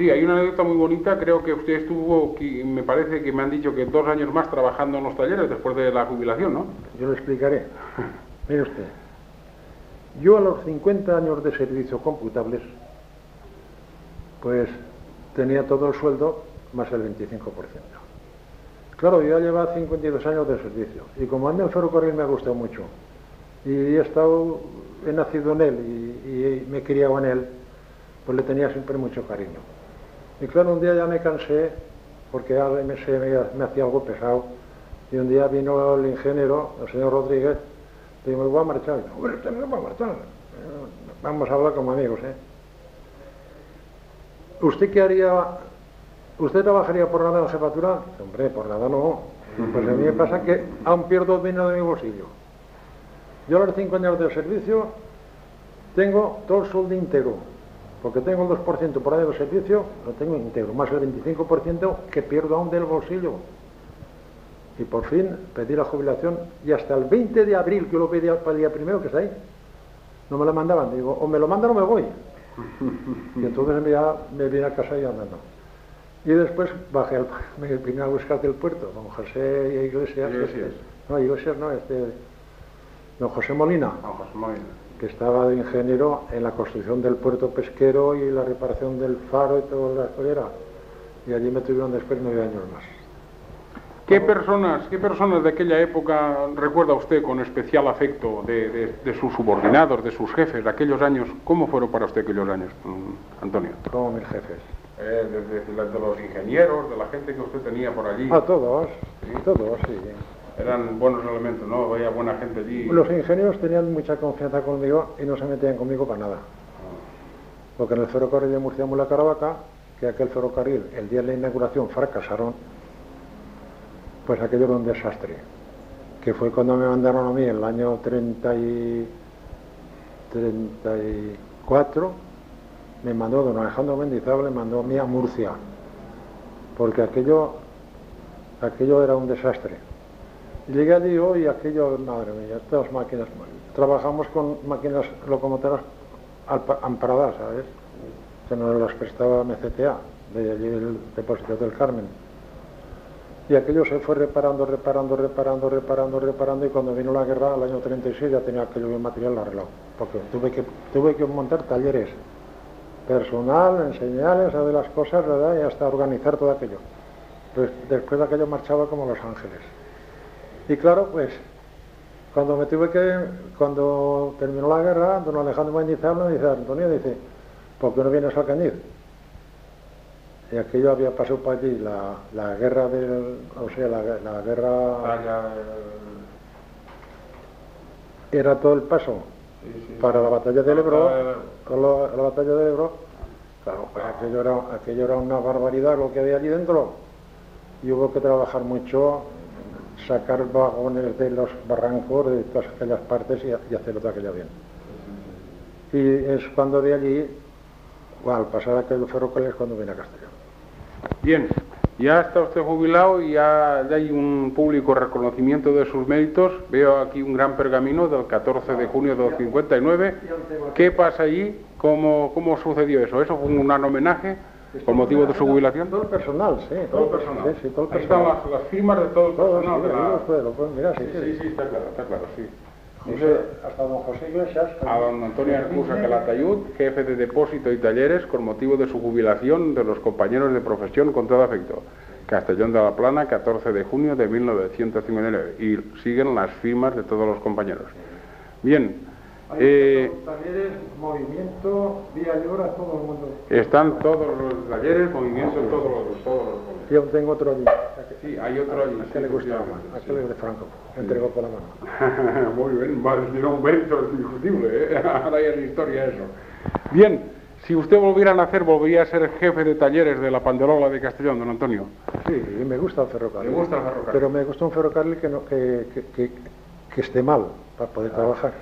Sí, hay una anécdota muy bonita, creo que usted estuvo, me parece que me han dicho que 2 años más trabajando en los talleres después de la jubilación, ¿no? Yo le explicaré. Mire usted, yo a los 50 años de servicio computables, pues tenía todo el sueldo más el 25%. Claro, yo ya llevaba 52 años de servicio, y como a mí el ferrocarril me ha gustado mucho, y he nacido en él y me he criado en él, pues le tenía siempre mucho cariño. Y claro, un día ya me cansé, porque ya me hacía algo pesado, y un día vino el ingeniero, el señor Rodríguez, y me voy a marchar. Y, bueno, usted no va a marchar, vamos a hablar como amigos, ¿eh? ¿Usted qué haría? ¿Usted trabajaría por nada en jefatura? Hombre, por nada no. Pues a mí me pasa que aún pierdo dinero de mi bolsillo. Yo a los 5 años de servicio tengo todo el sueldo íntegro, porque tengo el 2% por año de servicio, lo tengo íntegro, más el 25% que pierdo aún del bolsillo. Y por fin pedí la jubilación, y hasta el 20 de abril, que yo lo pedí para el día primero, que está ahí, no me lo mandaban. Digo, o me lo mandan o me voy. Y entonces ya me vine a casa y andando. Y después me vine a buscar del puerto, don José Iglesias. Don José Molina. Don José Molina. Que estaba de ingeniero en la construcción del puerto pesquero y la reparación del faro y toda la escuela. Y allí me tuvieron después 9 años más. ¿Qué personas de aquella época recuerda usted con especial afecto de sus subordinados, de sus jefes, de aquellos años? ¿Cómo fueron para usted aquellos años, Antonio? Como mis jefes. De los ingenieros, de la gente que usted tenía por allí. Todos, ¿sí? Todos, sí. Eran buenos elementos, ¿no? Veía buena gente allí. Los ingenieros tenían mucha confianza conmigo y no se metían conmigo para nada. Porque en el ferrocarril de Murcia-Mula-Caravaca, que aquel ferrocarril, el día de la inauguración, fracasaron, pues aquello era un desastre. Que fue cuando me mandaron a mí en el año 34, me mandó don Alejandro Mendizábal, me mandó a mí a Murcia, porque aquello era un desastre. Y llegué allí hoy y aquello, madre mía, estas máquinas, trabajamos con máquinas locomotoras amparadas, ¿sabes? Que nos las prestaba MCTA, de allí el depósito del Carmen. Y aquello se fue reparando, y cuando vino la guerra, al año 36, ya tenía aquello bien material arreglado. Porque tuve que montar talleres, personal, enseñarles a ver las cosas, ¿verdad? Y hasta organizar todo aquello. Pues después de aquello marchaba como Los Ángeles. Y claro, pues, cuando terminó la guerra, don Alejandro Mendizábal me dice, Antonio, dice, ¿por qué no vienes al Cañiz? Y aquello había pasado para allí la guerra la guerra era todo el paso para la batalla del Ebro, la batalla del Ebro. Claro, pues aquello era una barbaridad lo que había allí dentro, y hubo que trabajar mucho, sacar vagones de los barrancos, de todas aquellas partes, y hacerlo todo aquello bien. Y es cuando de allí, al pasar aquel ferrocarril, es cuando vine a Castellón. Bien, ya está usted jubilado y ya hay un público reconocimiento de sus méritos. Veo aquí un gran pergamino del 14 de junio del 59. ¿Qué pasa allí? ¿Cómo sucedió eso? ¿Eso fue un homenaje con motivo de su jubilación? Todo el personal, sí. Todo el personal. Sí, todo el personal. Ahí están las firmas de todo el personal. Sí, está claro, sí. Hasta don José Iglesias. A don Antonio Arcusa Calatayud, jefe de depósito y talleres, con motivo de su jubilación de los compañeros de profesión, con todo afecto. Castellón de la Plana, 14 de junio de 1959. Y siguen las firmas de todos los compañeros. Bien. Talleres, movimiento, Vía Llora, todo el mundo. Están todos los talleres, movimientos, todos los. Yo tengo otro allí. Sí, hay otro allí. ¿A qué le gustaba más? Aquel es de Franco. Entregó por la mano. Muy bien, tiene un mérito indiscutible, ¿eh? Ahora ya es historia eso. Bien, si usted volviera a nacer, ¿volvería a ser jefe de talleres de la Panderola de Castellón, don Antonio? Sí, me gusta el ferrocarril. ¿Le gusta el ferrocarril? Pero me gusta un ferrocarril que esté mal, para poder trabajar.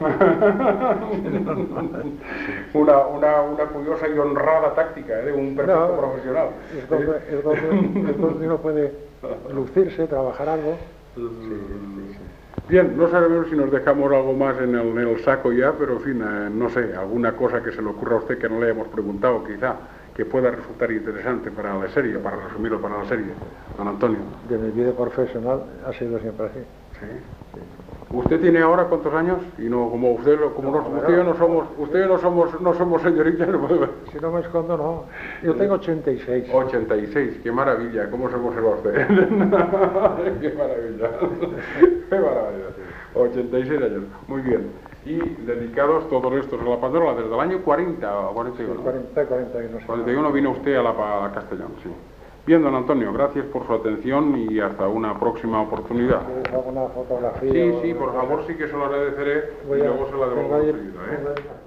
una curiosa y honrada táctica de un perfecto profesional. Es donde uno puede lucirse, trabajar algo. Sí. Bien, no sabemos si nos dejamos algo más en el saco ya, pero en fin, no sé, alguna cosa que se le ocurra a usted que no le hayamos preguntado, quizá. que pueda resultar interesante para la serie, para resumirlo para la serie, don Antonio. De mi vida profesional ha sido siempre así. Sí. ¿Usted tiene ahora cuántos años? Y no, como usted, usted y yo no somos señoritas, no puede ver. Si no me escondo, no. Yo tengo 86. 86, qué maravilla, ¿cómo se conserva usted? Qué maravilla, qué maravilla. 86 años, muy bien. Y dedicados todos estos a la Pandrola desde el año 40 o 41. 41. 41 vino usted a Castellón, sí. Bien, don Antonio, gracias por su atención y hasta una próxima oportunidad. ¿Quieres alguna fotografía? Sí, por favor, sí que se lo agedeceré y luego se la devuelvo enseguida, ¿eh?